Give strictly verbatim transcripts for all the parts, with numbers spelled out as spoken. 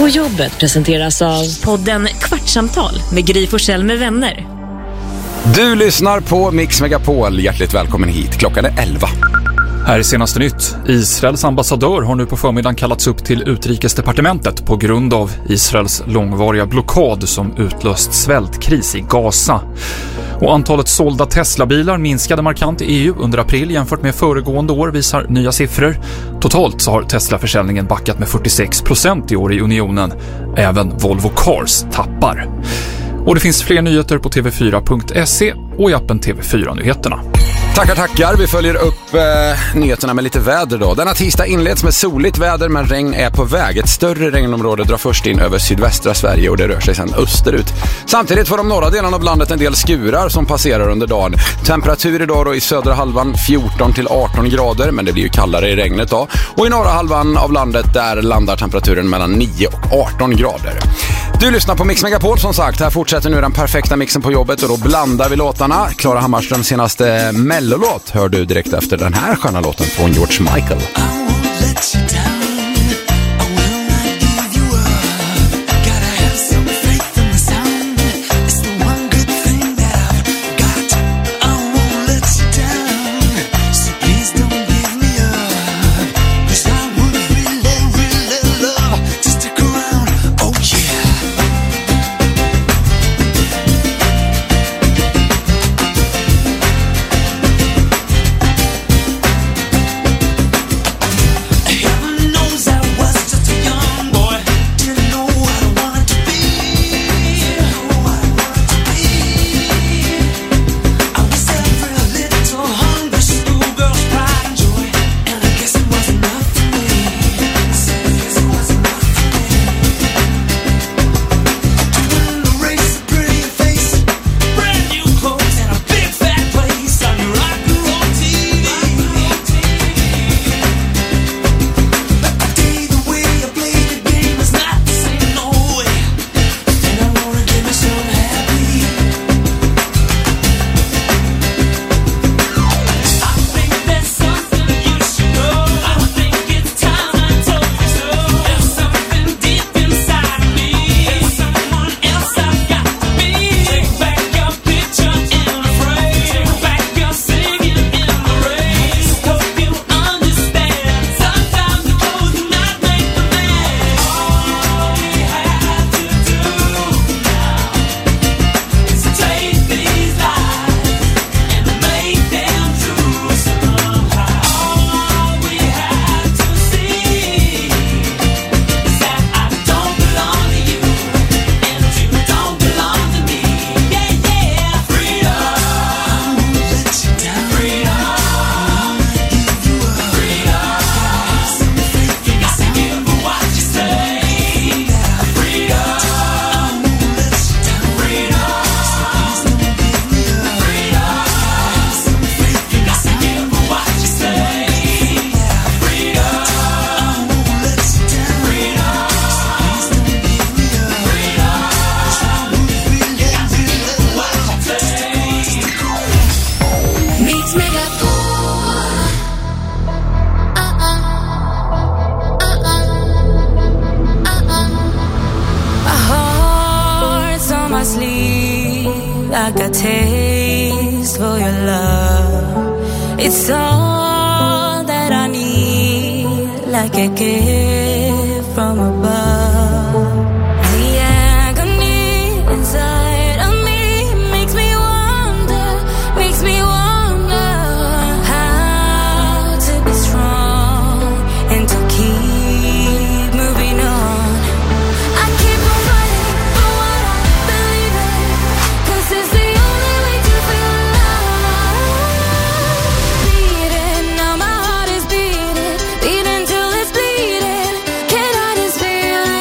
På jobbet presenteras av podden Kvartsamtal med Gry Forssell med vänner. Du lyssnar på Mix Megapol. Hjärtligt välkommen hit. Klockan är elva. Här är senaste nytt. Israels ambassadör har nu på förmiddagen kallats upp till utrikesdepartementet på grund av Israels långvariga blockad som utlöst svältkris i Gaza. Och antalet sålda Tesla-bilar minskade markant i E U under april jämfört med föregående år, visar nya siffror. Totalt så har Tesla-försäljningen backat med fyrtiosex procent i år i unionen. Även Volvo Cars tappar. Och det finns fler nyheter på t v fyra punkt se och i appen T V fyra-nyheterna. Tackar, tackar. Vi följer upp eh, nyheterna med lite väder då. Denna tisdag inleds med soligt väder, men regn är på väg. Ett större regnområde drar först in över sydvästra Sverige och det rör sig sedan österut. Samtidigt får de norra delarna av landet en del skurar som passerar under dagen. Temperatur idag då i södra halvan fjorton till arton grader, men det blir ju kallare i regnet då. Och i norra halvan av landet där landar temperaturen mellan nio och arton grader. Du lyssnar på Mix Megapol som sagt. Här fortsätter nu den perfekta mixen på jobbet och då blandar vi låtarna. Klara Hammarströms senaste mellolåt hör du direkt efter den här sköna låten från George Michael. like a taste for your love. It's all that I need, like a gift from above. The agony inside of me makes me wonder, makes me wonder how to be strong and to keep moving on. I keep on fighting for what I believe in, 'cause it's the only way to feel alive. Beating, now my heart is beating, beating till it's bleeding. Can I just feel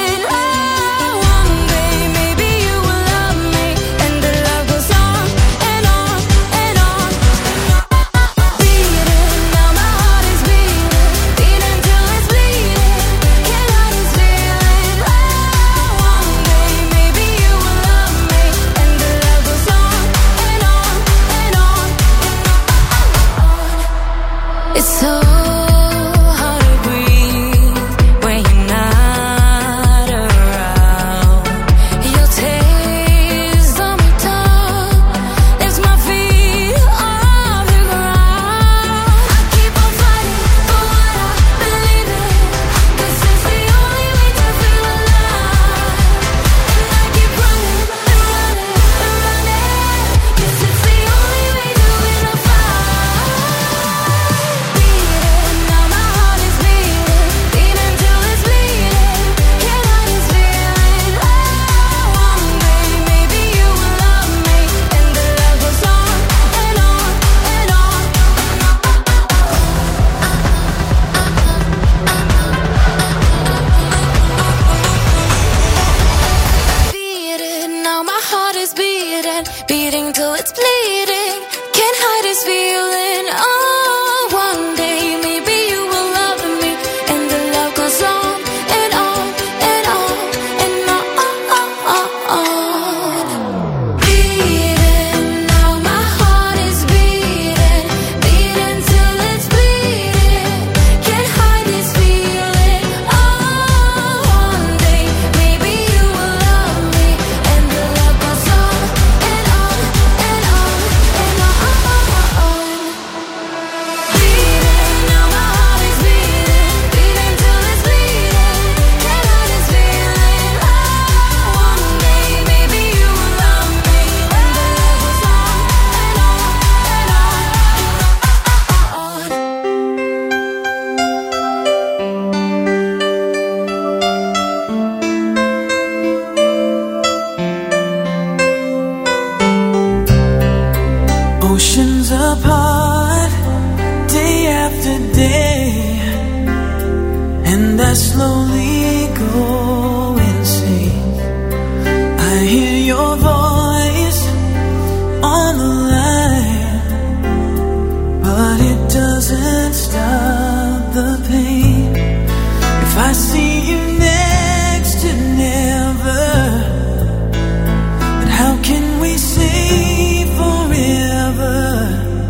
I slowly go insane. I hear your voice on the line, but it doesn't stop the pain. If I see you next to never, then how can we say forever?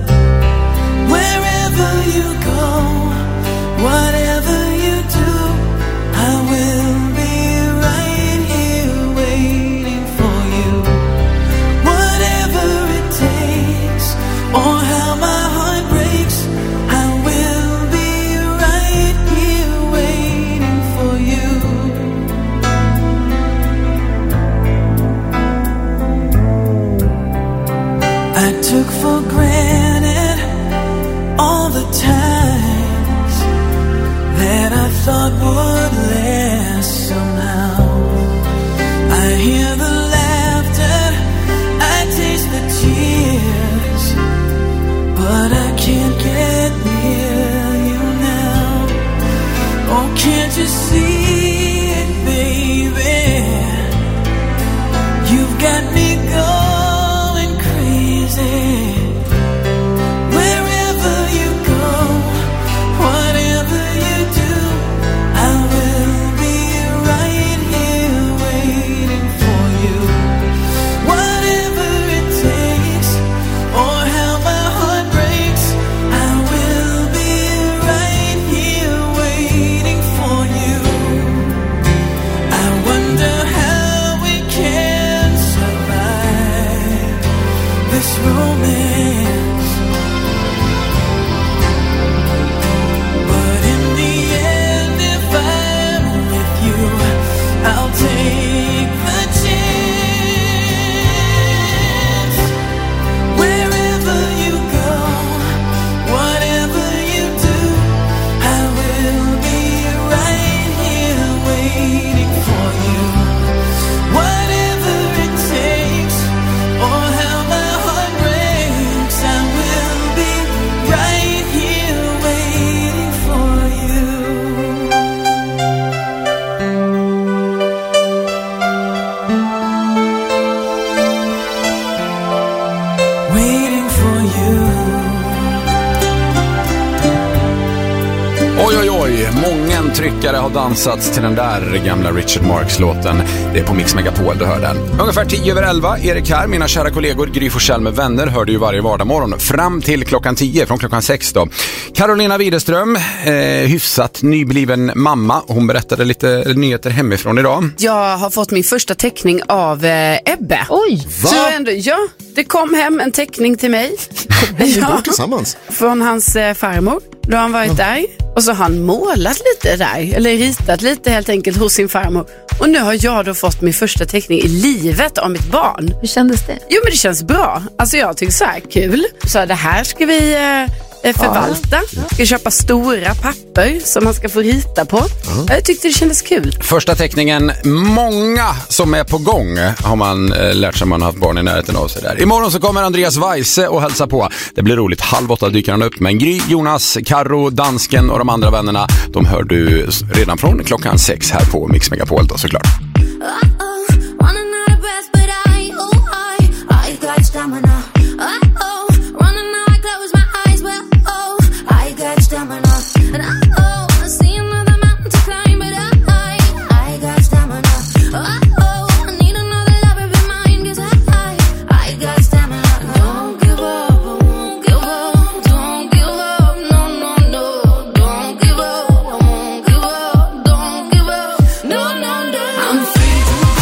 Wherever you go, whatever you do, I will be right here waiting for you. Whatever it takes, or how my heart breaks, I will be right here waiting for you. I took for granted all the times that I thought would last somehow. I hear the laughter, I taste the tears, but I can't get near you now. Oh, can't you see it, baby? You've got me going crazy. Wherever you go, whatever you do, I will be right here waiting for you. Whatever it takes, or how my heart breaks, I will be right here waiting for you. I wonder how we can survive this romance. But in the end, if I'm with you, I'll take the chance. Wherever you go, whatever you do, I will be right here waiting for you. Whatever it takes, or how my heart breaks, I will be right here waiting for you. Waiting for you. Oj, oj, oj. Mången tryckare har dansats till den där gamla Richard Marx-låten. Det är på Mix Megapol, du hör den. Ungefär tio över elva, Erik här. Mina kära kollegor Gry Forssell med vänner hör du ju varje vardagsmorgon. Fram till klockan tio, från klockan sex då. Carolina Widerström, eh, hyfsat nybliven mamma. Hon berättade lite nyheter hemifrån idag. Jag har fått min första teckning av eh, Ebbe. Oj, Så ändå, ja, det kom hem en teckning till mig. vi Ja, bor tillsammans. från hans eh, farmor. Då har han varit där. Och så har han målat lite där. Eller ritat lite helt enkelt hos sin farmor. Och nu har jag då fått min första teckning i livet av mitt barn. Hur kändes det? Jo, men det känns bra. Alltså jag tycker så här, kul. Så det här ska vi eh, förvalta. Ska köpa stora papper som man ska få rita på. Jag tyckte det kändes kul. Första teckningen, många som är på gång har man eh, lärt sig, man har haft barn i närheten av sig där. Imorgon så kommer Andreas Weise och hälsa på. Det blir roligt, halv åtta dyker han upp. Men Gry, Jonas, Karo, Dansken och de andra vännerna, de hör du redan från klockan sex här på Mix Megapol då, såklart. I'm free to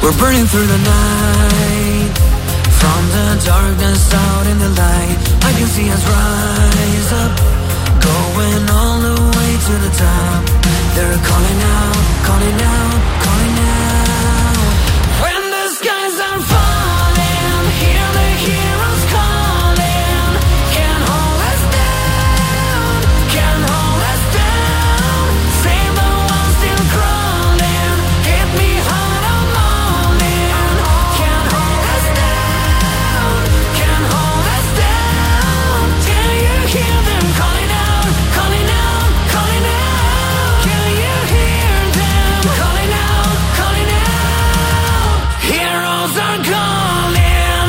We're burning through the night, from the darkness out in the light. I can see us rise up, going all the way to the top. They're calling out, calling out, calling out. When the skies are falling, hear the heroes calling. Can't hold us down, can't hold us down. Save the ones still crawling, hit me hard on morning. Can't hold us down, can't hold us down. Can you hear them calling out, calling out, calling out? Can you hear them calling out, calling out? Heroes are calling,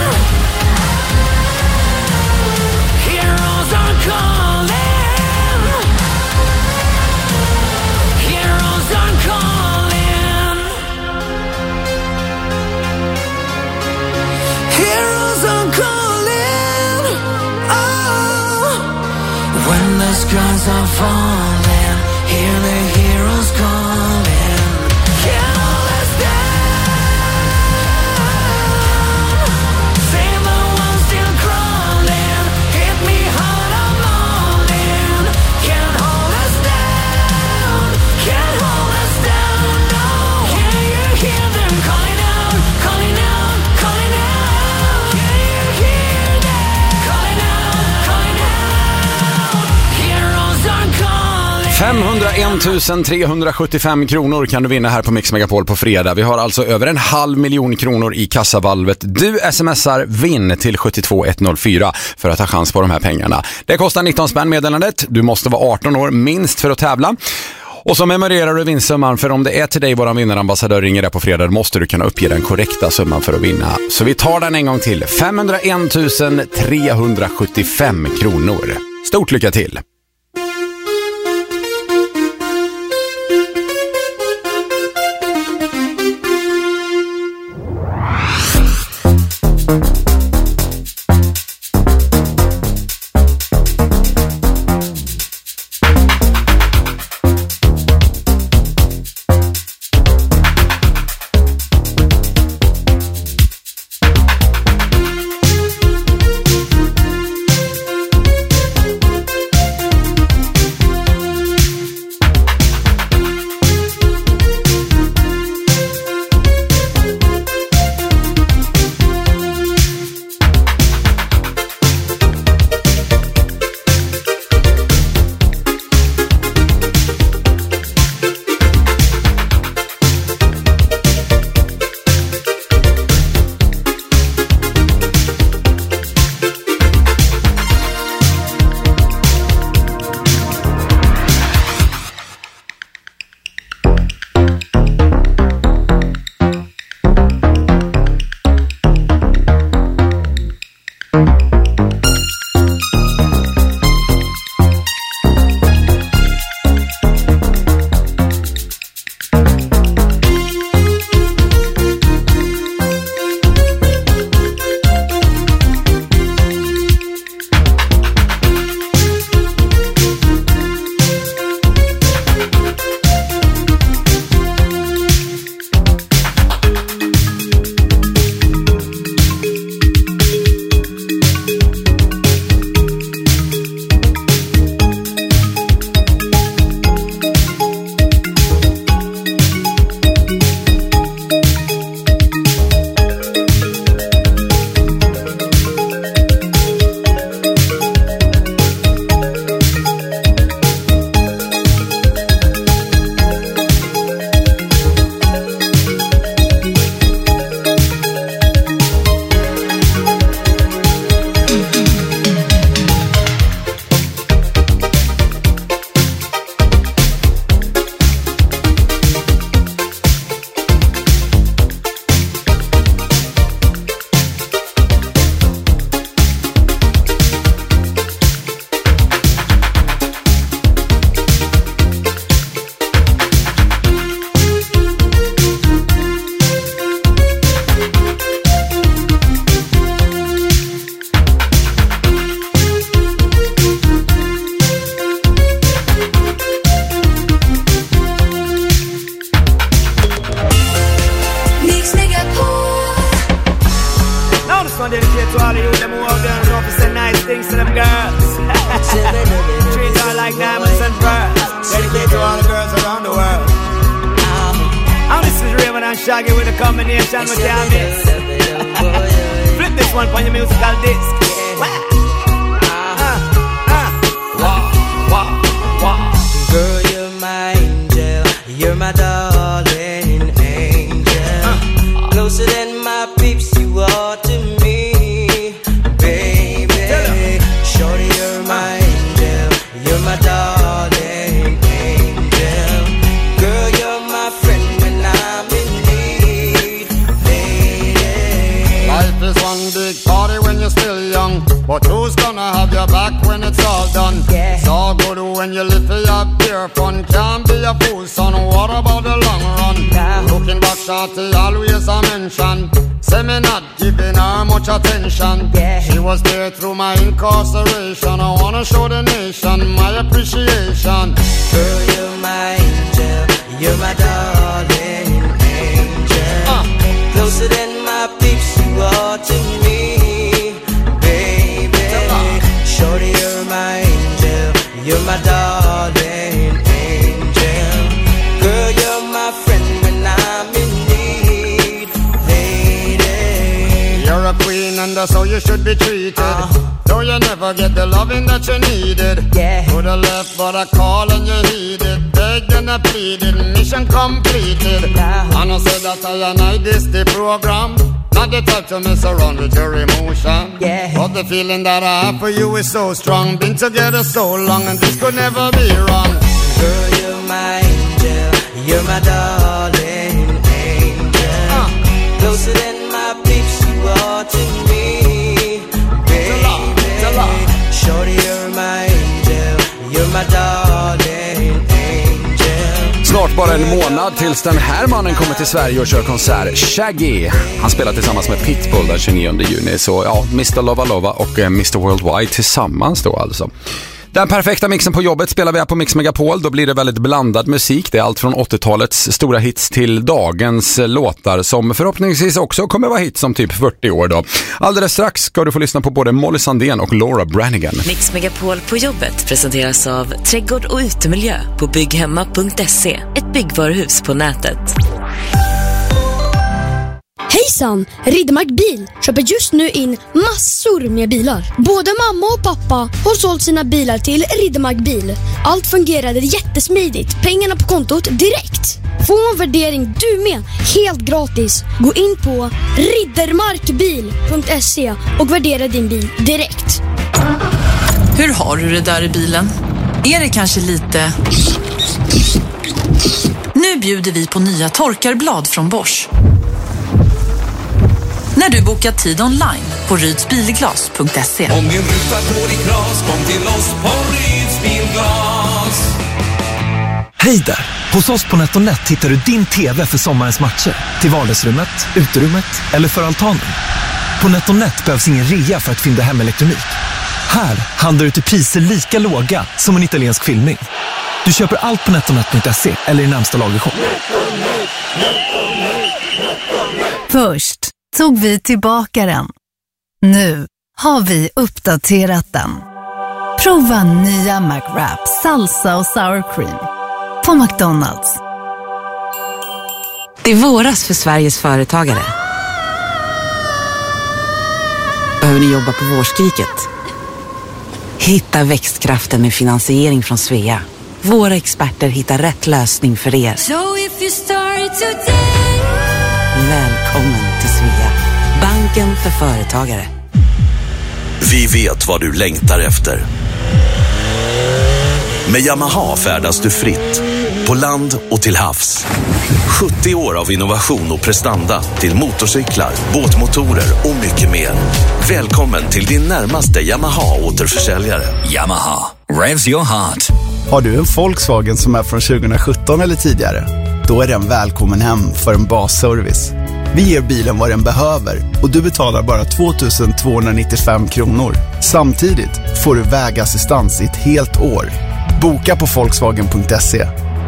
heroes are calling, heroes are calling, heroes are calling. Oh, when the skies are falling, hear the heroes calling. Can't hold us down, save the ones still crawling. Hit me hard on morning. Can't hold us down, can't hold us down, no. Can you hear them calling out, calling out, calling out? Can you hear them calling out, calling out? Heroes are calling. femhundraen tusen trehundrasjuttiofem kronor kan du vinna här på Mix Megapol på fredag. Vi har alltså över en halv miljon kronor i kassavalvet. Du smsar vinn till sju två ett noll fyra för att ha chans på de här pengarna. Det kostar nitton spänn meddelandet. Du måste vara arton år minst för att tävla. Och så memorerar du vinstsumman, för om det är till dig våran vinnarambassadör ringer där på fredag måste du kunna uppge den korrekta summan för att vinna. Så vi tar den en gång till. femhundraen tusen trehundrasjuttiofem kronor. Stort lycka till! Shaggy with a combination with your mix. Flip this one on your musical disc. Girl, you're my angel, you're my darling angel. uh, Closer than my peeps, you are to me, baby. Shorty, you're my angel, you're my darling angel. Girl, you're my friend when I'm in need, lady. Life is one big party when you're still young, but who's gonna have your back when it's all done? Yeah. It's all good when you live for your pure fun. Can't be a fool, son, what about the long run? Nah. Looking back, shorty, always a mention. Say me not giving her much attention. Yeah. She was there through my incarceration. I wanna show the nation my appreciation. Girl, you're my angel, you're my darling angel. uh. Closer than my peeps, you are to me, baby. Shorty, you're my angel, you're my darling angel. Girl, you're my friend when I'm in need, lady. You're a queen and that's how you should be treated. uh. Though you never get the loving that you needed. Yeah. To the left but I call and you heeded. Begged and I pleaded, mission completed. Nah. And I said that I and I this the program. Not the type to mess around with your emotion. Yeah. But the feeling that I have for you is so strong. Been together so long and this could never be wrong. Girl, you're my angel, you're my darling angel. uh. Closer than my peeps, you are to me, baby. Shorty, you're my angel, you're my darling angel. Snart bara en månad tills den här mannen kommer till Sverige och kör konsert. Shaggy. Han spelar tillsammans med Pitbull den tjugonionde juni. Så ja, mister Lova Lova och mister Worldwide tillsammans då alltså. Den perfekta mixen på jobbet spelar vi här på Mix Megapol. Då blir det väldigt blandad musik. Det är allt från åttiotalets stora hits till dagens låtar som förhoppningsvis också kommer vara hits om typ fyrtio år då. Alldeles strax ska du få lyssna på både Molly Sandén och Laura Branigan. Mix Megapol på jobbet presenteras av Trädgård och utemiljö på bygghemma punkt se. Ett byggvaruhus på nätet. Hejsan! Riddermark Bil köper just nu in massor med bilar. Både mamma och pappa har sålt sina bilar till Riddermark Bil. Allt fungerade jättesmidigt. Pengarna på kontot direkt. Få en värdering du med, helt gratis. Gå in på riddermarkbil punkt se och värdera din bil direkt. Hur har du det där i bilen? Är det kanske lite... Nu bjuder vi på nya torkarblad från Bosch. När du bokar tid online på rydsbilglas punkt se. Om din ruta går i kras, kom till oss på Rydsbilglas. Hej där! Hos oss på NetOnNet hittar du din tv för sommarens matcher. Till vardagsrummet, uterummet eller för altanen. På NetOnNet behövs ingen rea för att fynda hem elektronik. Här handlar du till priser lika låga som en italiensk filmning. Du köper allt på NetOnNet punkt se eller i närmsta lagershop. Först tog vi tillbaka den. Nu har vi uppdaterat den. Prova nya McWrap, salsa och sour cream på McDonald's. Det är våras för Sveriges företagare. Behöver ni jobba på vårskriket? Hitta växtkraften med finansiering från Svea. Våra experter hittar rätt lösning för er. So if you start today. Välkommen till Svea. Banken för företagare. Vi vet vad du längtar efter. Med Yamaha färdas du fritt. På land och till havs. sjuttio år av innovation och prestanda till motorcyklar, båtmotorer och mycket mer. Välkommen till din närmaste Yamaha-återförsäljare. Yamaha. Revs your heart. Har du en Volkswagen som är från tjugosjutton eller tidigare? Då är den välkommen hem för en basservice. Vi ger bilen vad den behöver och du betalar bara två tusen tvåhundranittiofem kronor. Samtidigt får du vägassistans i ett helt år. Boka på volkswagen punkt se.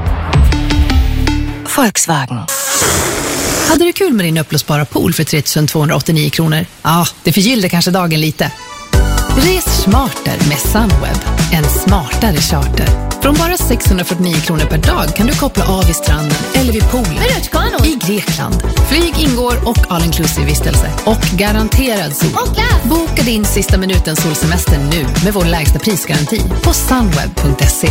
Volkswagen. Hade du kul med din upplösbara pool för tre tusen tvåhundraåttionio kronor? Ja, det förgyllde kanske dagen lite. Res smartare med Sunweb, en smartare charter. Från bara sexhundrafyrtionio kronor per dag kan du koppla av i stranden eller vid poolen i Grekland. Flyg ingår och all inclusive vistelse och garanterad sol. Boka din sista minuten solsemester nu med vår lägsta prisgaranti på sunweb punkt se.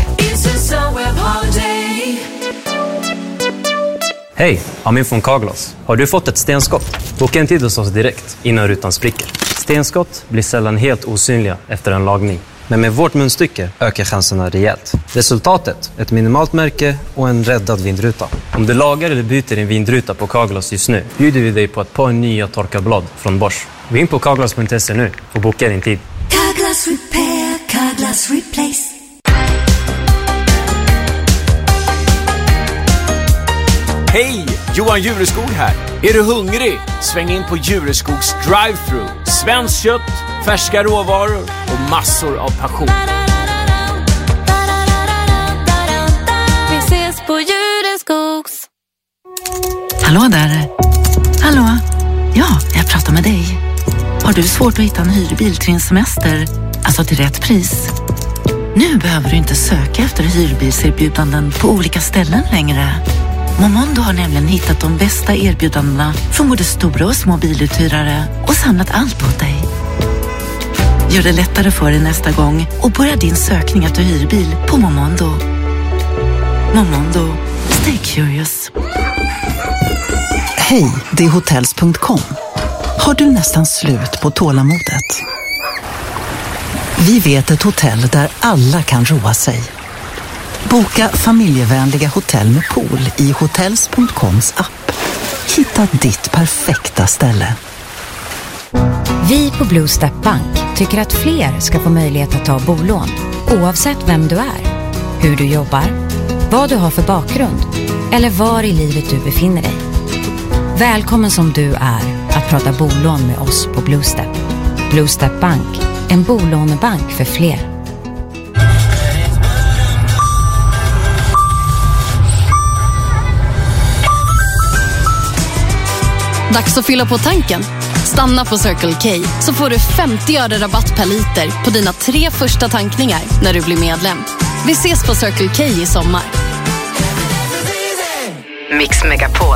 Hej, Amin från Carglass. Har du fått ett stenskott? Boka en tid hos oss direkt innan rutan spricker. Stenskott blir sällan helt osynliga efter en lagning. Men med vårt munstycke ökar chanserna rejält. Resultatet, ett minimalt märke och en räddad vindruta. Om du lagar eller byter din vindruta på Carglass just nu bjuder vi dig på ett par nya torkarblad från Bosch. Gå in på carglass punkt se nu och boka din tid. Carglass Repair, Carglass Replace. Hej! Johan Jureskog här. Är du hungrig? Sväng in på Jureskogs drive-thru. Svenskt kött, färska råvaror och massor av passion. Vi ses på Jureskogs. Hallå där. Hallå? Ja, jag pratar med dig. Har du svårt att hitta en hyrbil till din semester? Alltså till rätt pris? Nu behöver du inte söka efter hyrbilserbjudanden på olika ställen längre. Momondo har nämligen hittat de bästa erbjudandena från både stora och små biluthyrare och samlat allt åt dig. Gör det lättare för dig nästa gång och börja din sökning efter hyrbil på Momondo. Momondo, stay curious. Hej, det är hotels punkt com. Har du nästan slut på tålamodet? Vi vet ett hotell där alla kan roa sig. Boka familjevänliga hotell med pool i hotels punkt coms app. Hitta ditt perfekta ställe. Vi på Blue Step Bank tycker att fler ska få möjlighet att ta bolån, oavsett vem du är, hur du jobbar, vad du har för bakgrund eller var i livet du befinner dig. Välkommen som du är att prata bolån med oss på Blue Step. Blue Step Bank, en bolånebank för fler. Dags att fylla på tanken. Stanna på Circle K så får du femtio öre rabatt per liter på dina tre första tankningar när du blir medlem. Vi ses på Circle K i sommar. Mix Megapol.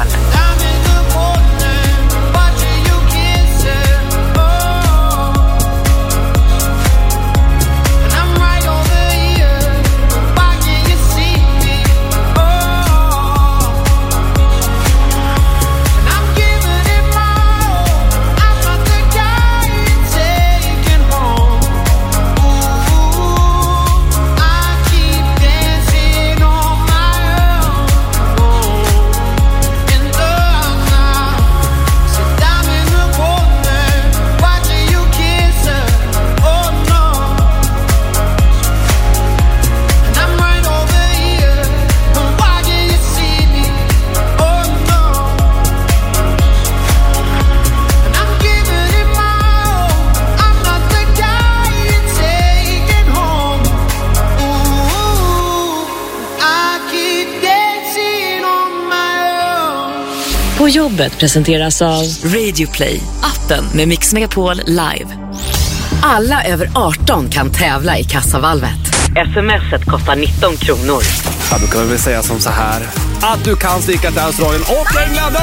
På jobbet presenteras av Radio Play, appen med Mix Megapol live. Alla över arton kan tävla i kassavalvet. Smset kostar nitton kronor. Ja, då kan vi väl säga som så här att du kan sticka till Australien och England.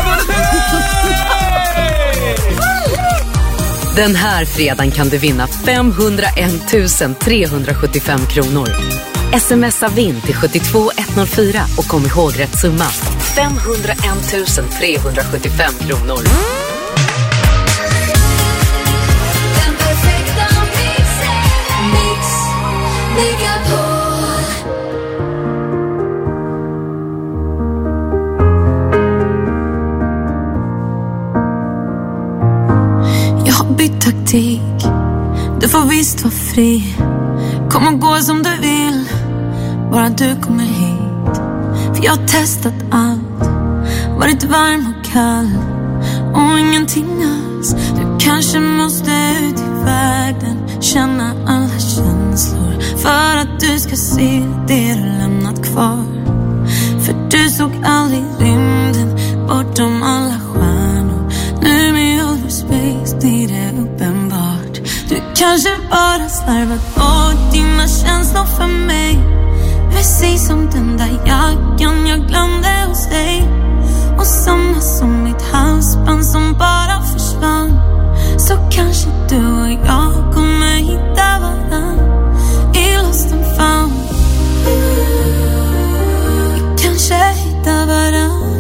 Den här fredagen kan du vinna femhundraett tusen trehundrasjuttiofem kronor. Smsa vinn till sju två ett noll fyra och kom ihåg rätt summa. femhundraett tusen trehundrasjuttiofem kronor. Den perfekta mixen, Mix Megapol. Jag har bytt taktik. Du får visst vara fri. Kom och gå som du vill, bara du kommer hit. För jag har testat allt, varit varm och kall och ingenting alls. Du kanske måste ut i världen, känna alla känslor för att du ska se det du lämnat kvar. För du såg aldrig rymden bortom alla stjärnor. Nu med overspace blir det uppenbart. Du kanske bara slarvat bort dina känslor för mig. Precis som den där jackan jag glömde hos dig. Och samma som mitt halsband som bara försvann. Så kanske du och jag kommer hitta varann i lost and found. Vi kanske hittar varann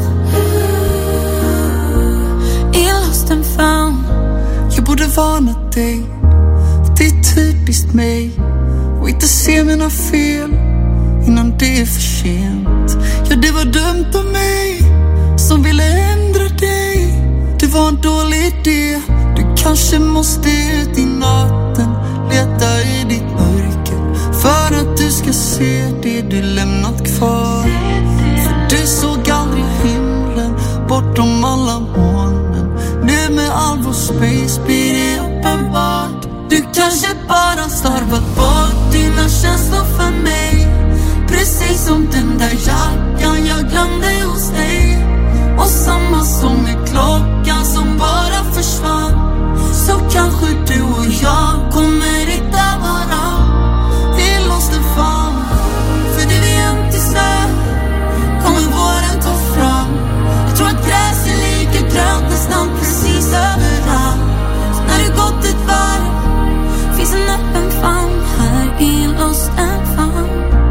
i lost and found. Jag borde varna dig, det är typiskt mig. Och inte se mina fel innan det är för sent. Ja, det var dumt av mig som ville ändra dig. Det var en dålig idé. Du kanske måste ut i natten, leta i ditt mörker, för att du ska se det du lämnat kvar. För du såg aldrig himlen bortom alla molnen. Nu med all vår space blir det uppenbart. Du kanske bara slarvat bort dina känslor för mig. Precis som den där jackan jag glömde hos dig. Och samma som med klockan som bara försvann. Så kanske du och jag kommer hitta varann i lost and found. För det vi inte snö kommer våren ta fram. Jag tror att gräs är lika grönt nästan precis överallt. Så när det gått ett varv finns en öppen famn här i lost and found.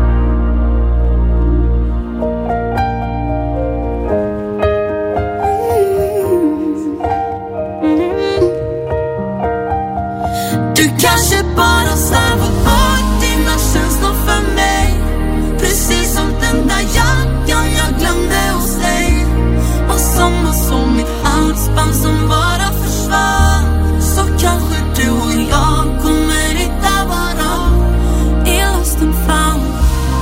Kanske bara slarvat bort dina känslor för mig. Precis som den där jackan jag glömde hos dig. Och samma som mitt halsband som bara försvann. Så kanske du och jag kommer hitta varann i lost and found.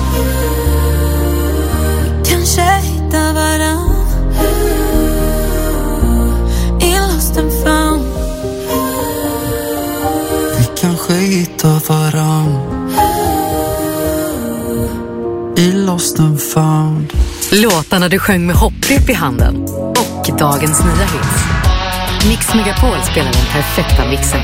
Kanske hitta varann i lost and found. Kanske hitta varann i lost and found. Låtarna du sjöng med hopprep i handen och dagens nya hits. Mix Megapol spelar den perfekta mixen.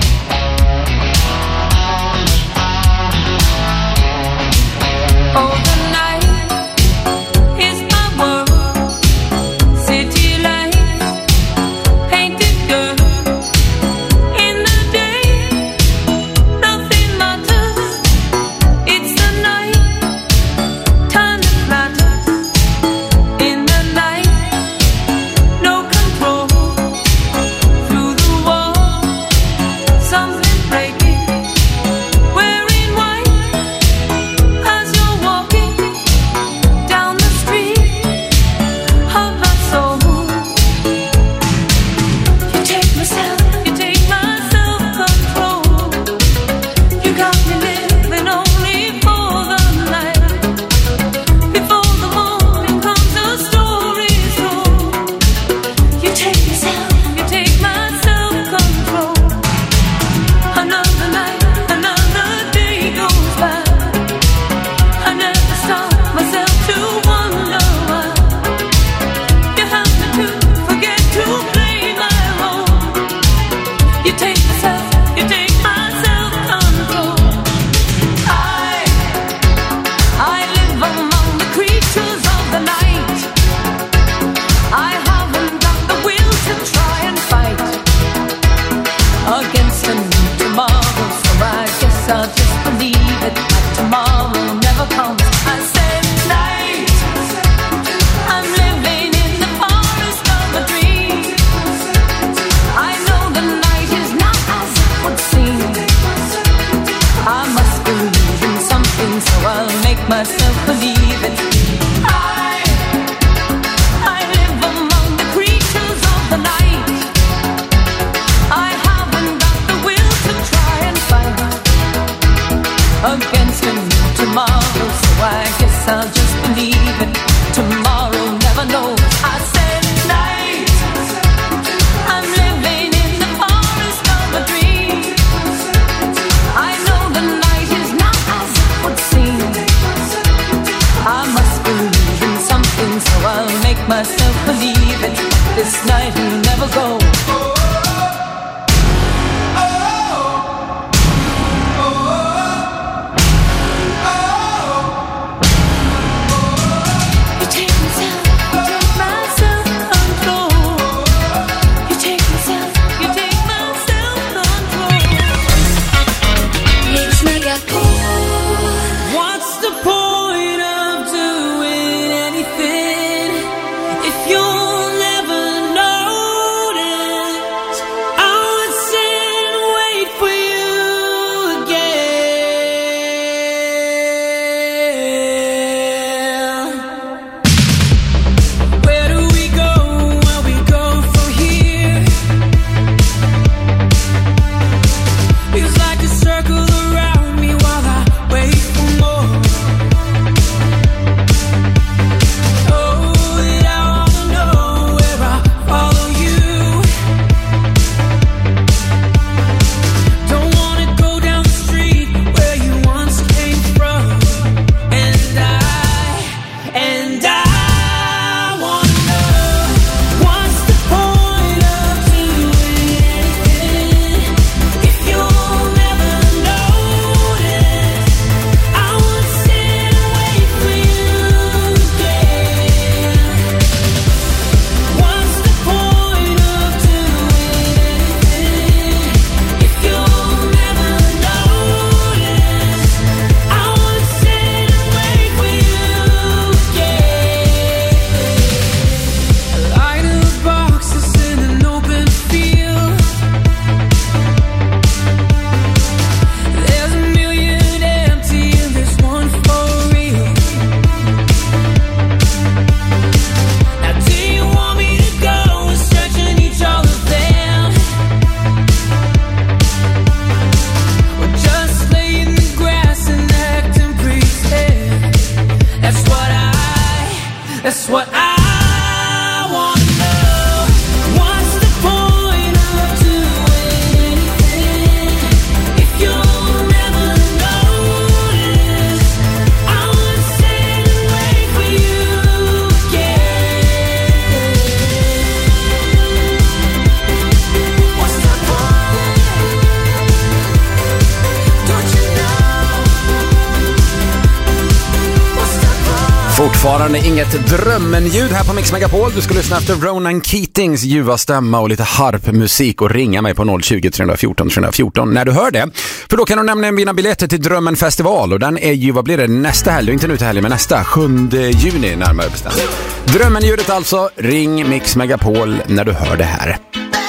Fortfarande inget drömmenljud här på Mix Megapol. Du ska lyssna efter Ronan Keatings ljuva stämma och lite harpmusik och ringa mig på noll tjugo, tre fjorton, tre fjorton när du hör det. För då kan du nämligen vinna biljetter till Drömmen Festival och den är ju, vad blir det, nästa helg, inte nu till helgen men nästa, sjunde juni närmare bestämt. Drömmenljudet alltså, ring Mix Megapol när du hör det här.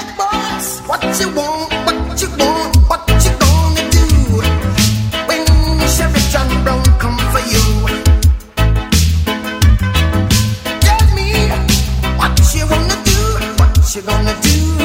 You gonna do?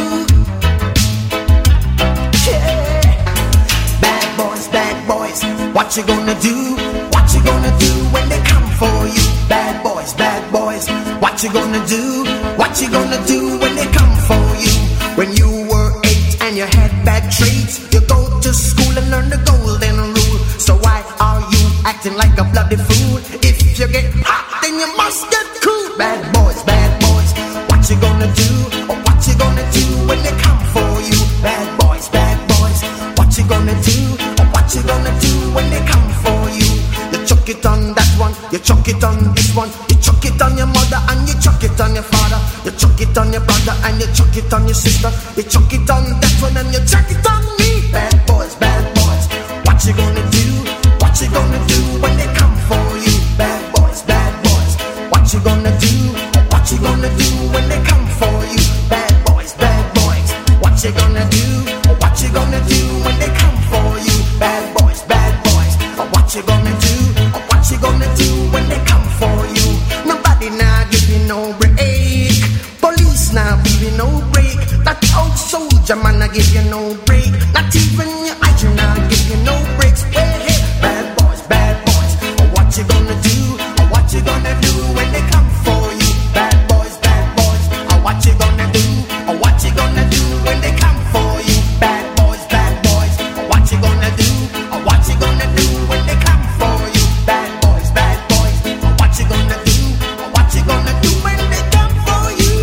Yeah. Bad boys, bad boys, what you gonna do? What you gonna do when they come for you? Bad boys, bad boys, what you gonna do? What you gonna do when they come for you? When you were eight and you had bad traits, you go to school and learn the golden rule. So why are you acting like a bloody fool? If you get hot, then you must get cool. Bad boys, bad boys, what you gonna do? What you gonna do when they come for you? Bad boys, bad boys, what you gonna do? Or what you gonna do when they come for you? You chuck it on that one, you chuck it on this one, you chuck it on your mother and you chuck it on your father, you chuck it on your brother and you chuck it on your sister, you chuck it on that one and you chuck it on me. Bad boys, bad boys, what you gonna do? What you gonna do when they come for you? Bad boys, bad boys, what you gonna do? Or what you gonna do when they come for you? Bad boys, bad boys, what you gonna do? Or what you gonna do when they come for you? Bad boys, bad boys, or what you gonna do? Or what you gonna do when they come for you? Nobody now give you no break. Police now give you no break. That old soldier man now give you no break. Not even your eyes now give you no breaks. Hey, hey, bad boys, bad boys, or what you gonna do? Or what you gonna do when they come for you? Bad boys, bad boys, or what you gonna do? Or what you gonna do when they come for you? Bad boys, bad boys, or what you gonna do? Or what you gonna do when they come for you? Bad boys, bad boys, or what you gonna do? Or what you gonna do when they come for you?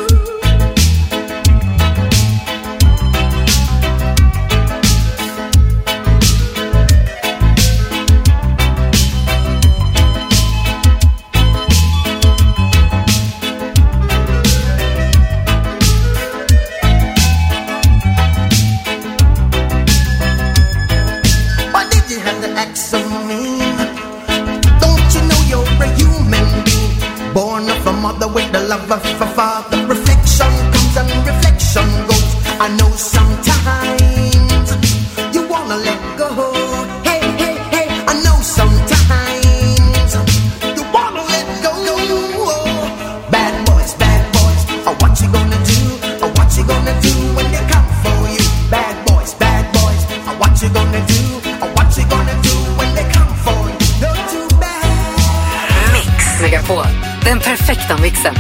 Why did you have to act so mean? Don't you know you're a human being, born of a mother with the love of a father? Reflection comes and reflection goes. I know sometimes you wanna let go. Hey, hey, hey, I know sometimes you wanna let go. Bad boys, bad boys, or what you gonna do? Or what you gonna do when they come for you? Bad boys, bad boys, or what you gonna do? Or what you gonna do when they come for you? Not too bad. Mix Megapol, den perfekta mixen.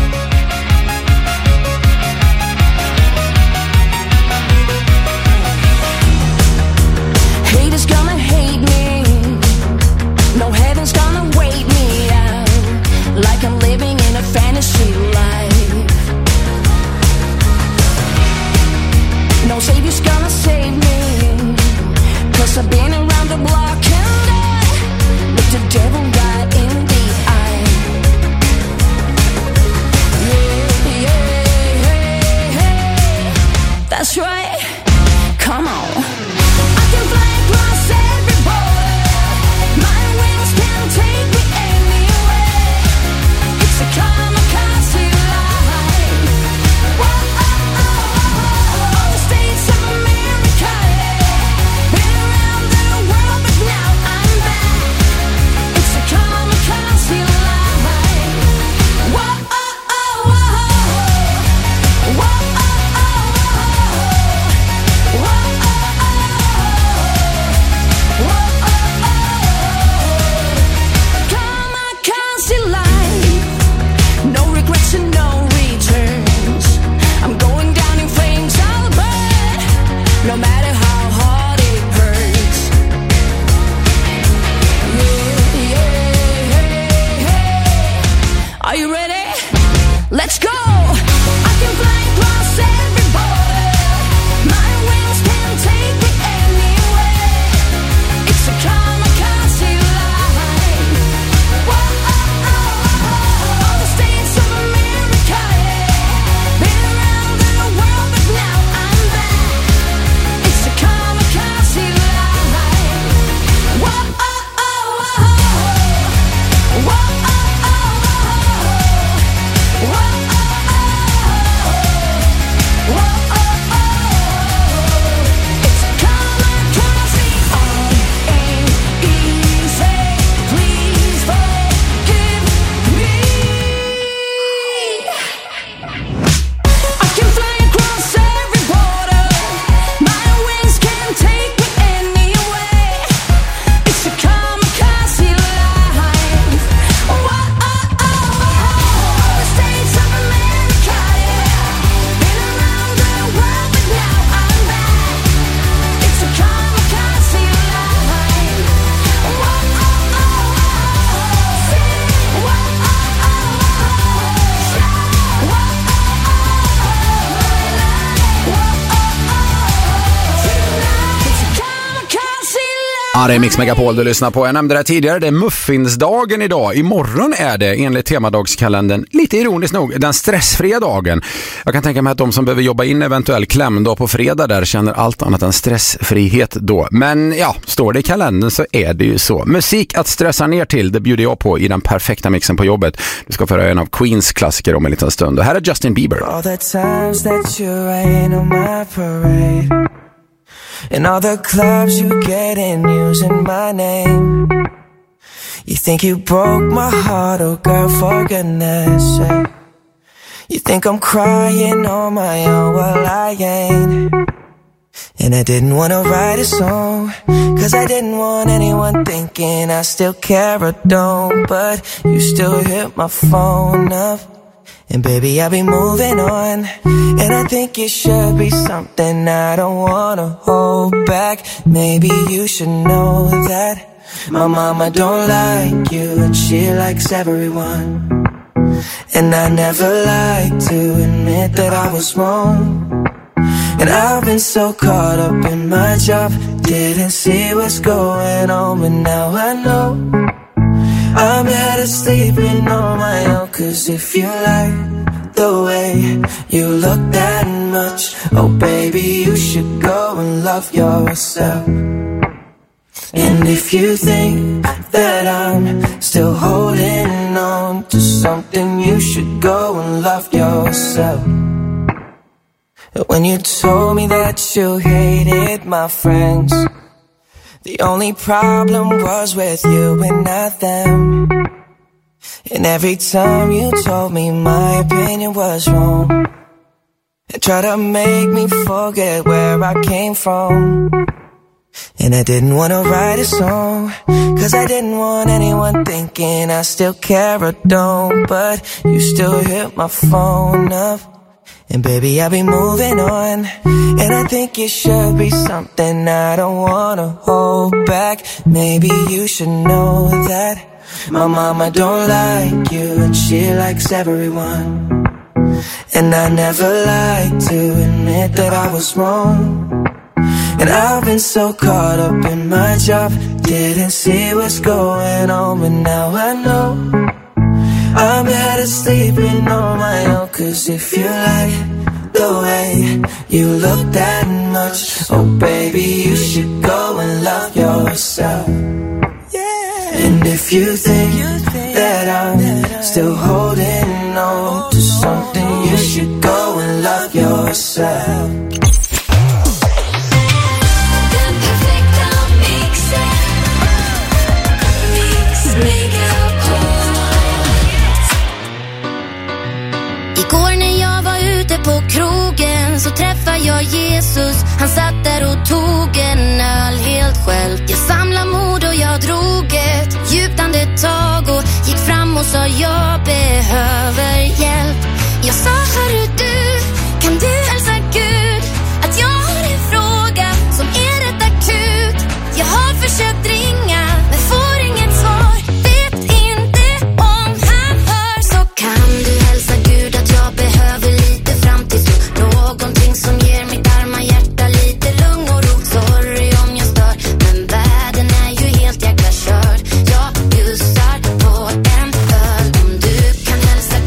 Haters gonna hate me. No heaven's gonna wait me out. Like I'm living in a fantasy life. No savior's gonna save me. Cause I've been around the block and I look the devil right in the eye. Ja, det är Mix Megapol du lyssnar på. Jag nämnde det tidigare, det är muffinsdagen idag. Imorgon är det, enligt temadagskalendern, lite ironiskt nog, den stressfria dagen. Jag kan tänka mig att de som behöver jobba in eventuell klämdag på fredag där känner allt annat än stressfrihet då. Men ja, står det i kalendern så är det ju så. Musik att stressa ner till, det bjuder jag på i den perfekta mixen på jobbet. Du ska föra en av Queens klassiker om en liten stund. Och här är Justin Bieber. All the times that you rain on my parade, and all the clubs you get in using my name. You think you broke my heart, oh girl, for goodness sake. You think I'm crying on my own, well I ain't. And I didn't want to write a song, cause I didn't want anyone thinking I still care or don't. But you still hit my phone up, and baby, I'll be moving on. And I think it should be something I don't wanna hold back. Maybe you should know that my mama don't like you, and she likes everyone. And I never like to admit that I was wrong. And I've been so caught up in my job, didn't see what's going on, but now I know I'm better sleeping on my own. Cause if you like the way you look that much, oh baby, you should go and love yourself. And if you think that I'm still holding on to something, you should go and love yourself. When you told me that you hated my friends, the only problem was with you and not them. And every time you told me my opinion was wrong, and tried to make me forget where I came from. And I didn't want to write a song, cause I didn't want anyone thinking I still care or don't. But you still hit my phone up, and baby, I'll be moving on. And I think it should be something I don't wanna hold back. Maybe you should know that my mama don't like you, and she likes everyone. And I never like to admit that I was wrong. And I've been so caught up in my job, didn't see what's going on, but now I know I'm better sleeping on my own. Cause if you like the way you look that much, oh baby, you should go and love yourself. And if you think that I'm still holding on to something, you should go and love yourself. Igår när jag var ute på krogen så träffade jag Jesus. Han satt där och tog en öl helt själv. Jag samlade mod och jag drog ett djupt andetag och gick fram och sa jag behöver hjälp. Jag sa hörru du, kan du hälsa Gud att jag har en fråga som är rätt akut. Jag har försökt ringa men får inget svar. Vet inte om han hör, så kan du hälsa Gud att jag behöver lite framtidstro. Någonting som ger mitt arma hjärta lite lugn och ro. Sorry om jag stör, men världen är ju helt jäkla körd. Jag bjussar på en öl om du kan hälsa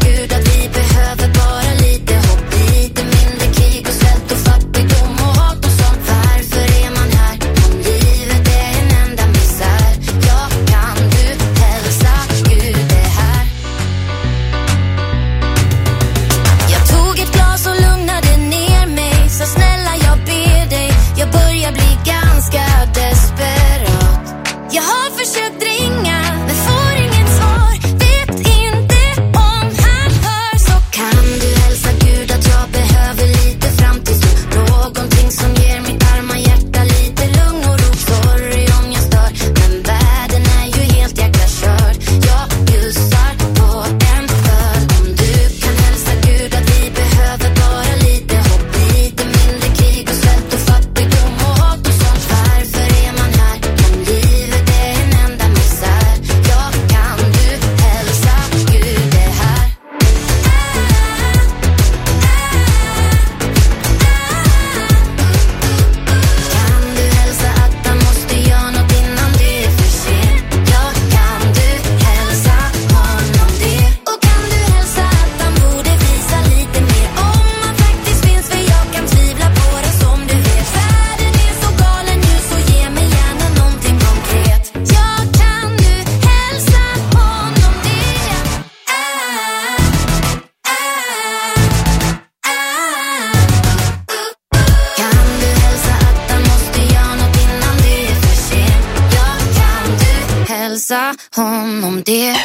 visa honom det.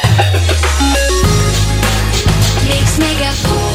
Mix Megapol.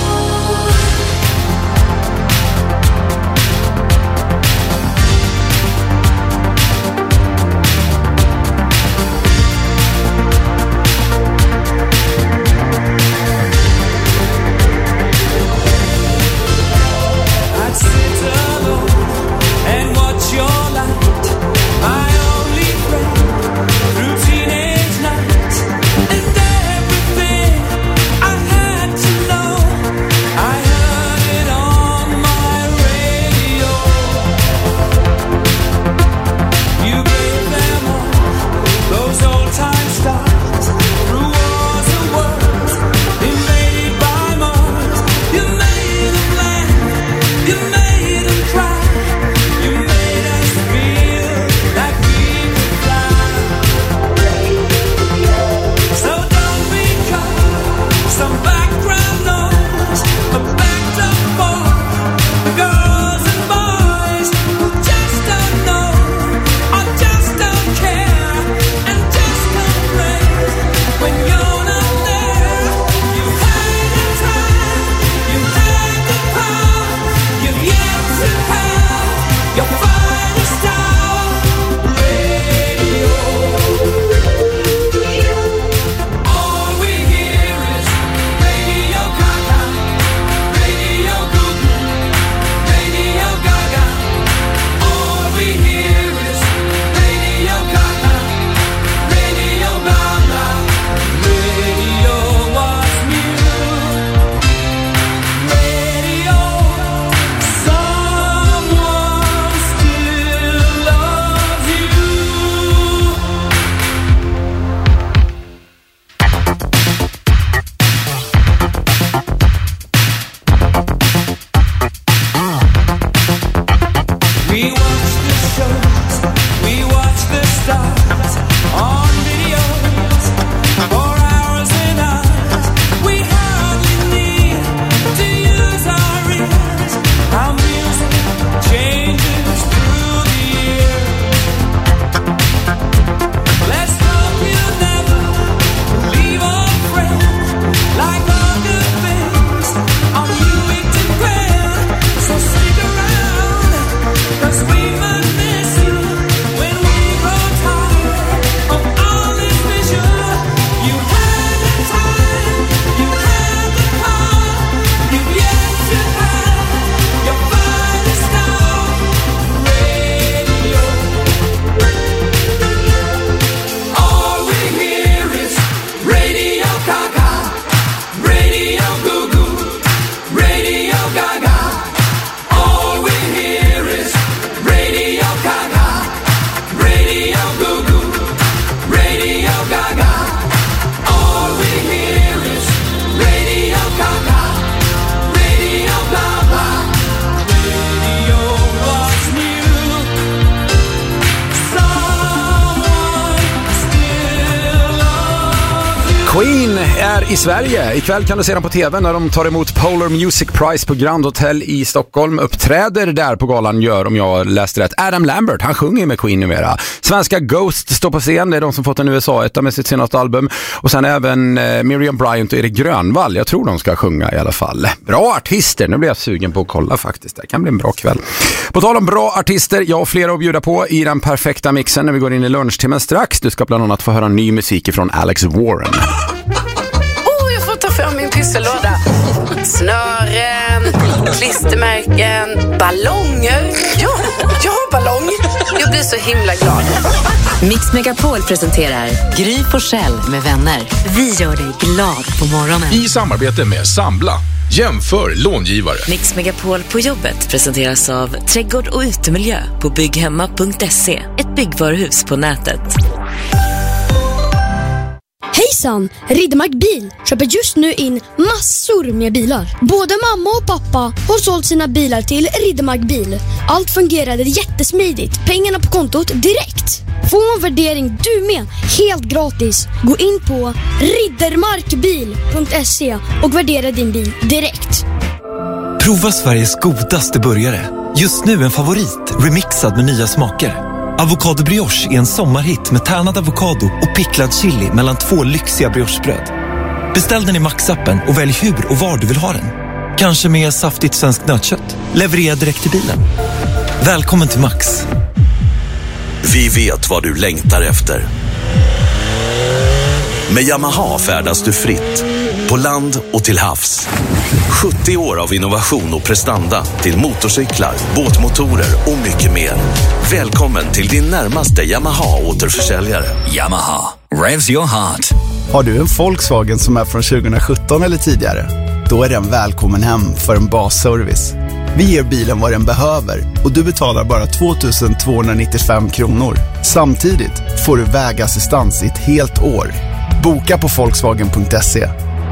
Queen är i Sverige. Ikväll kan du se dem på tv när de tar emot Polar Music Prize på Grand Hotel i Stockholm. Uppträder där på galan gör, om jag läste rätt, Adam Lambert. Han sjunger med Queen numera. Svenska Ghost står på scen. Det är de som fått en U S A-etta med sitt senaste album. Och sen även eh, Miriam Bryant och Erik Grönvall. Jag tror de ska sjunga i alla fall. Bra artister. Nu blir jag sugen på att kolla faktiskt. Det kan bli en bra kväll. På tal om bra artister, jag har flera att bjuda på i den perfekta mixen när vi går in i lunchtimmen strax. Du ska bland annat få höra ny musik från Alex Warren. Oh, jag får ta fram min pyssellåda. Snören, klistermärken, ballonger. Ja, jag har ballong. Jag blir så himla glad. Mix Megapol presenterar Gry Forssell med vänner. Vi gör dig glad på morgonen. I samarbete med Sambla. Jämför långivare. Mix Megapol på jobbet presenteras av Trädgård och utemiljö på bygghemma punkt se. Ett byggvaruhus på nätet. Hejsan! Riddermark Bil köper just nu in massor med bilar. Både mamma och pappa har sålt sina bilar till Riddermark Bil. Allt fungerade jättesmidigt. Pengarna på kontot direkt. Få en värdering du med, helt gratis. Gå in på riddermarkbil punkt se och värdera din bil direkt. Prova Sveriges godaste burgare. Just nu en favorit, remixad med nya smaker. Avocado brioche är en sommarhit med tärnad avokado och picklad chili mellan två lyxiga briochebröd. Beställ den i Max-appen och välj hur och var du vill ha den. Kanske med saftigt svenskt nötkött. Leverera direkt till bilen. Välkommen till Max. Vi vet vad du längtar efter. Med Yamaha färdas du fritt. På land och till havs. sjuttio år av innovation och prestanda till motorcyklar, båtmotorer och mycket mer. Välkommen till din närmaste Yamaha-återförsäljare. Yamaha, revs your heart. Har du en Volkswagen som är från tjugosjutton eller tidigare? Då är den välkommen hem för en basservice. Vi ger bilen vad den behöver och du betalar bara två tusen tvåhundranittiofem kronor. Samtidigt får du vägassistans i ett helt år. Boka på volkswagen punkt se.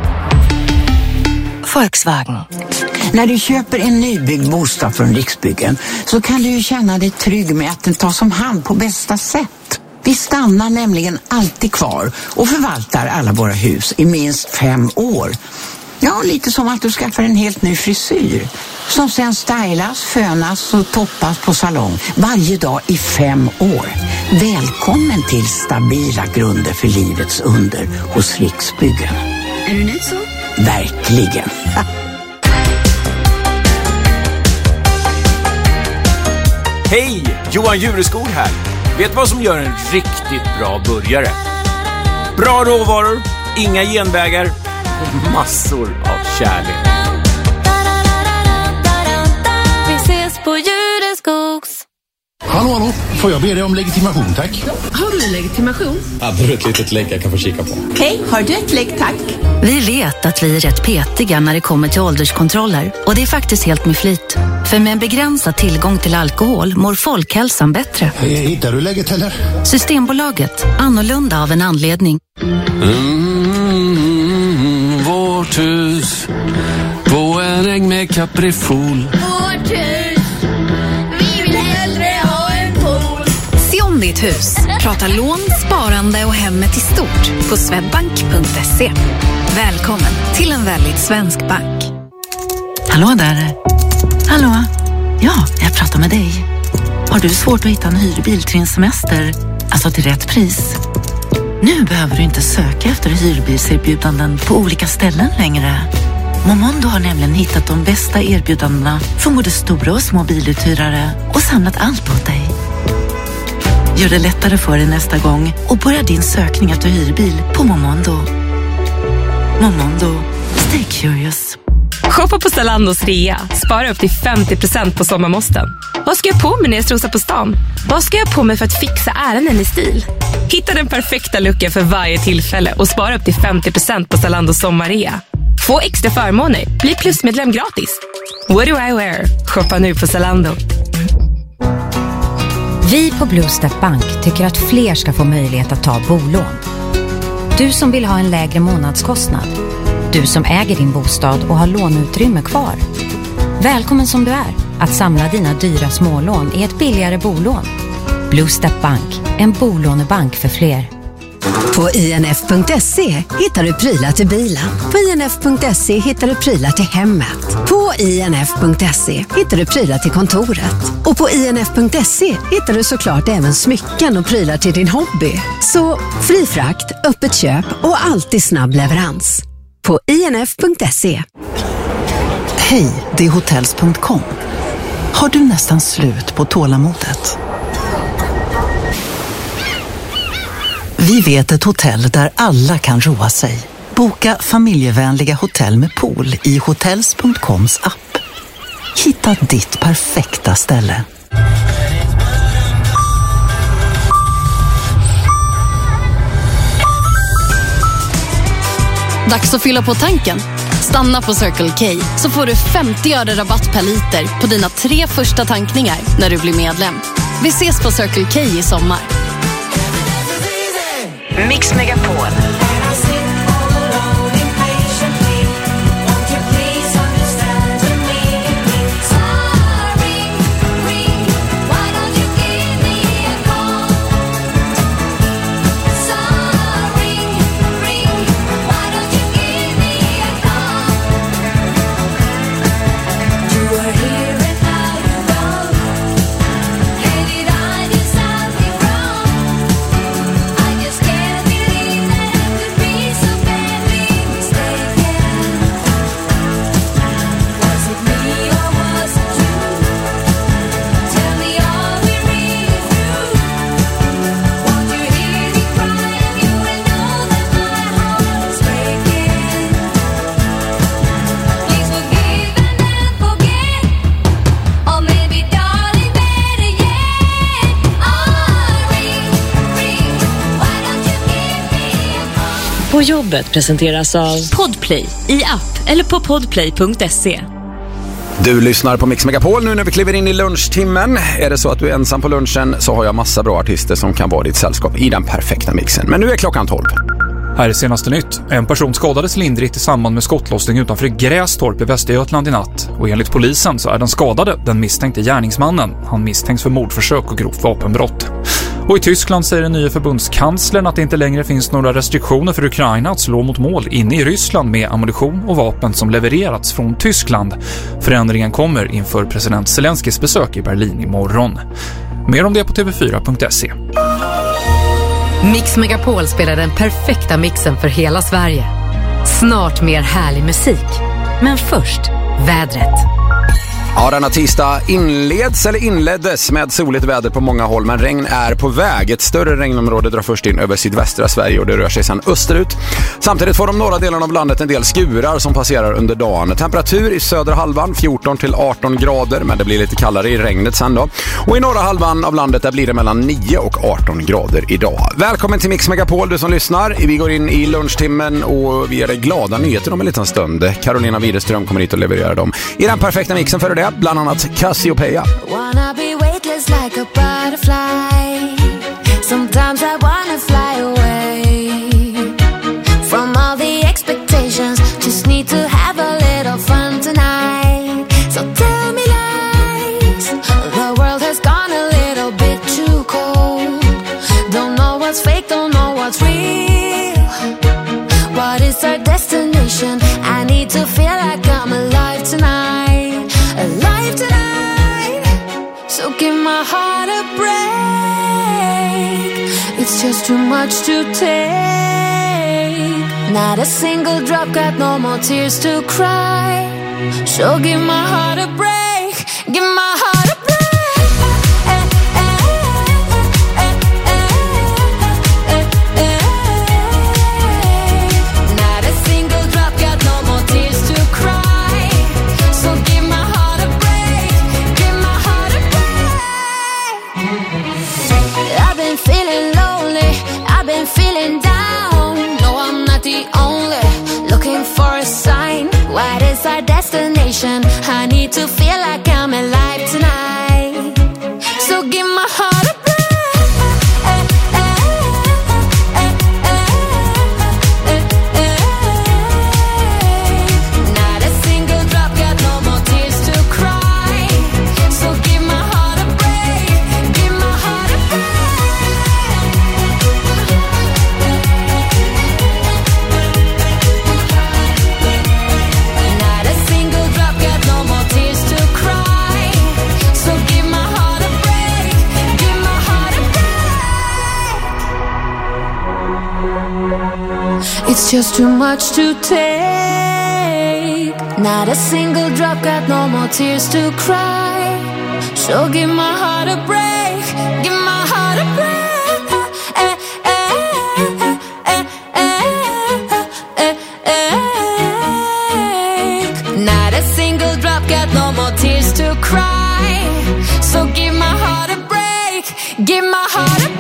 Volkswagen. När du köper en nybyggd bostad från Riksbyggen så kan du ju känna dig trygg med att den tas om hand på bästa sätt. Vi stannar nämligen alltid kvar och förvaltar alla våra hus i minst fem år. Ja, lite som att du skaffar en helt ny frisyr som sen stylas, fönas och toppas på salong varje dag i fem år. Välkommen till stabila grunder för livets under hos Riksbyggen. Är du nöjd så? Verkligen. Hej! Johan Jureskog här. Vet vad som gör en riktigt bra burgare? Bra råvaror, inga genvägar och massor av kärlek. Vi ses på Jureskogs. Hallå, hallå. Får jag be dig om legitimation, tack? Har du legitimation? Hade du ett litet lägg jag kan få kika på? Hej, har du ett lägg, tack? Vi vet att vi är rätt petiga när det kommer till ålderskontroller. Och det är faktiskt helt med flit. För med en begränsad tillgång till alkohol mår folkhälsan bättre. Hittar du läget eller? Systembolaget. Annorlunda av en anledning. Mm, vårt hus på en äng med kaprifol. Vårt hus, vi vill hellre ha en pool. Se om ditt hus. Prata lån, sparande och hemmet i stort på swedbank punkt se. Välkommen till en väldigt svensk bank. Hallå där. Hallå? Ja, jag pratar med dig. Har du svårt att hitta en hyrbil till din semester? Alltså till rätt pris? Nu behöver du inte söka efter hyrbilserbjudanden på olika ställen längre. Momondo har nämligen hittat de bästa erbjudandena från både stora och små biluthyrare och samlat allt åt dig. Gör det lättare för dig nästa gång och börja din sökning efter hyrbil på Momondo. Momondo. Stay curious. Shoppa på Zalandos rea. Spara upp till femtio procent på sommarmåsten. Vad ska jag på mig när jag strosar på stan? Vad ska jag på mig för att fixa ärenden i stil? Hitta den perfekta looken för varje tillfälle och spara upp till femtio procent på Zalandos sommarrea. Få extra förmåner. Bli plusmedlem gratis. What do I wear? Shoppa nu på Zalando. Vi på Bluestep Bank tycker att fler ska få möjlighet att ta bolån. Du som vill ha en lägre månadskostnad. Du som äger din bostad och har låneutrymme kvar. Välkommen som du är att samla dina dyra smålån i ett billigare bolån. Bluestep Bank, en bolånebank för fler. På i n f punkt se hittar du prylar till bilen. På i n f punkt se hittar du prylar till hemmet. På i n f punkt se hittar du prylar till kontoret. Och på i n f punkt se hittar du såklart även smycken och prylar till din hobby. Så fri frakt, öppet köp och alltid snabb leverans. På i n f punkt se. Hej, det är hotels punkt com. Har du nästan slut på tålamodet? Vi vet ett hotell där alla kan roa sig. Boka familjevänliga hotell med pool i hotels punkt coms app. Hitta ditt perfekta ställe. Dags att fylla på tanken. Stanna på Circle K så får du femtio öre rabatt per liter på dina tre första tankningar när du blir medlem. Vi ses på Circle K i sommar. Mix Megapol. You are here and now you go. And it I decide jobbet presenteras av Podplay i app eller på podplay punkt se. Du lyssnar på Mix Megapol nu när vi kliver in i lunchtimmen. Är det så att du är ensam på lunchen så har jag massa bra artister som kan vara ditt sällskap i den perfekta mixen. Men nu är klockan tolv. Här är senaste nytt. En person skadades lindrigt i samband med skottlossning utanför Grästorp i Västergötland i natt. Och enligt polisen så är den skadade den misstänkte gärningsmannen. Han misstänks för mordförsök och grovt vapenbrott. Och i Tyskland säger den nya förbundskanslern att det inte längre finns några restriktioner för Ukraina att slå mot mål inne i Ryssland med ammunition och vapen som levererats från Tyskland. Förändringen kommer inför president Zelenskis besök i Berlin imorgon. Mer om det på t v fyra punkt se. Mix Megapol spelar den perfekta mixen för hela Sverige. Snart mer härlig musik. Men först, vädret. Ja, denna tisdag inleds eller inleddes med soligt väder på många håll, men regn är på väg. Ett större regnområde drar först in över sydvästra Sverige och det rör sig sedan österut. Samtidigt får de norra delarna av landet en del skurar som passerar under dagen. Temperatur i södra halvan fjorton till arton grader, men det blir lite kallare i regnet sen då. Och i norra halvan av landet där blir det mellan nio och arton grader idag. Välkommen till Mix Megapol, du som lyssnar. Vi går in i lunchtimmen och vi ger dig glada nyheter om en liten stund. Carolina Widerström kommer hit och levererar dem i den perfekta mixen för det. Bland annat Cassiopeia. Wanna be weightless like a butterfly. Sometimes I wanna fly away from all the expectations. Just need to have a little fun tonight. So tell me lies. The world has gone a little bit too cold. Don't know what's fake, don't know what's real. What is our destination? I need to feel like I'm alive tonight. Alive tonight. So give my heart a break. It's just too much to take. Not a single drop, got no more tears to cry. So give my heart a break. Give my heart a break. Feeling down, no I'm not the only looking for a sign. What is our destination? I need to feel like I'm alive tonight. So give my heart a break. Not a single drop, got no more tears to cry. So give my heart a break. Give my heart a break. It's just too much to take. Not a single drop, got no more tears to cry. So give my heart a break. Give my heart a break. Eh, eh, eh, eh, eh, eh. Not a single drop, got no more tears to cry. So give my heart a break. Give my heart a break.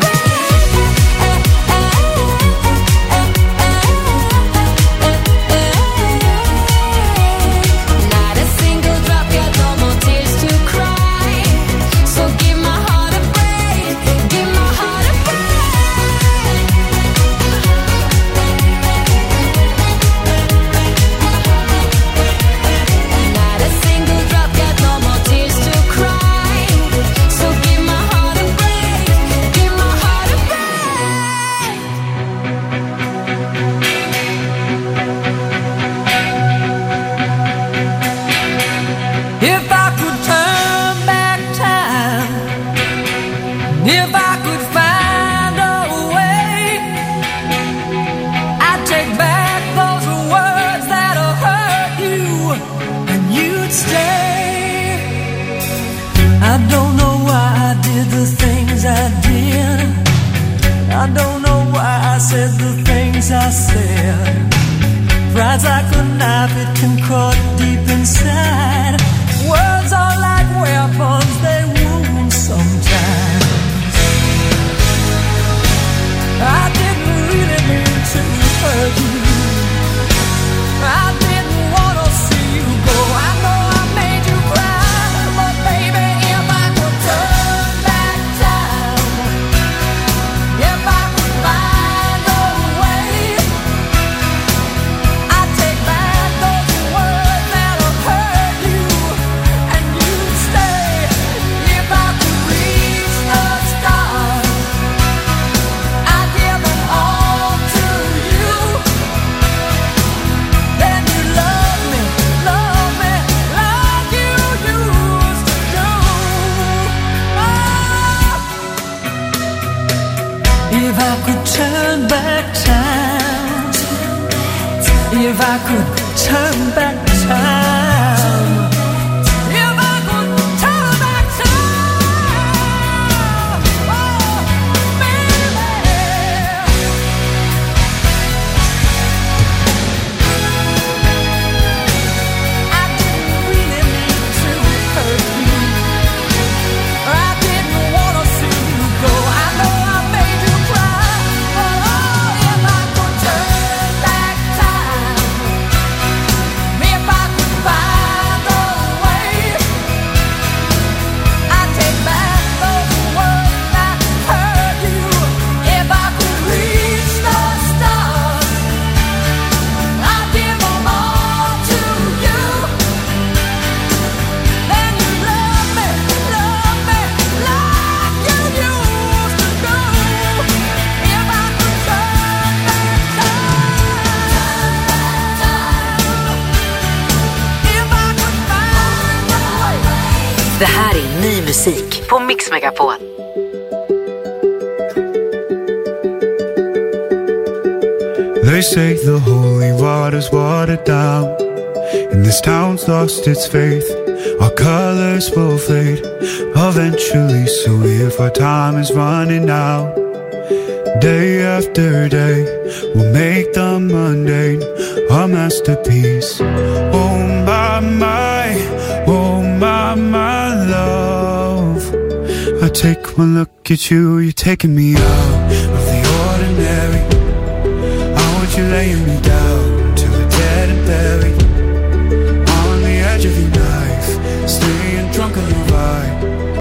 I don't know why I did the things I did. I don't know why I said the things I said. Pride's like a knife, it can cut deep inside. Words are like weapons, they wound sometimes. I didn't really mean to hurt you. turn back time, if I could turn back time, if I could turn back time, oh, baby. I didn't really mean to hurt you. I didn't want to see you go. I know I made you cry, but oh, if I could turn back time, if I could find a way, I'd take back those words that hurt you. If I could reach the stars, I'd give them all to you. Then you love me, love me like you used to do. If I could turn back time, if I could find a way. Det här är ny musik på Mix Megapol. They say the holy water's watered down, and this town's lost its faith. Our colors will fade eventually, so if our time is running out, day after day, we'll make the mundane a masterpiece. Oh my, my, oh my, my love, I take one look at you, you're taking me out of the ordinary. I want you laying me down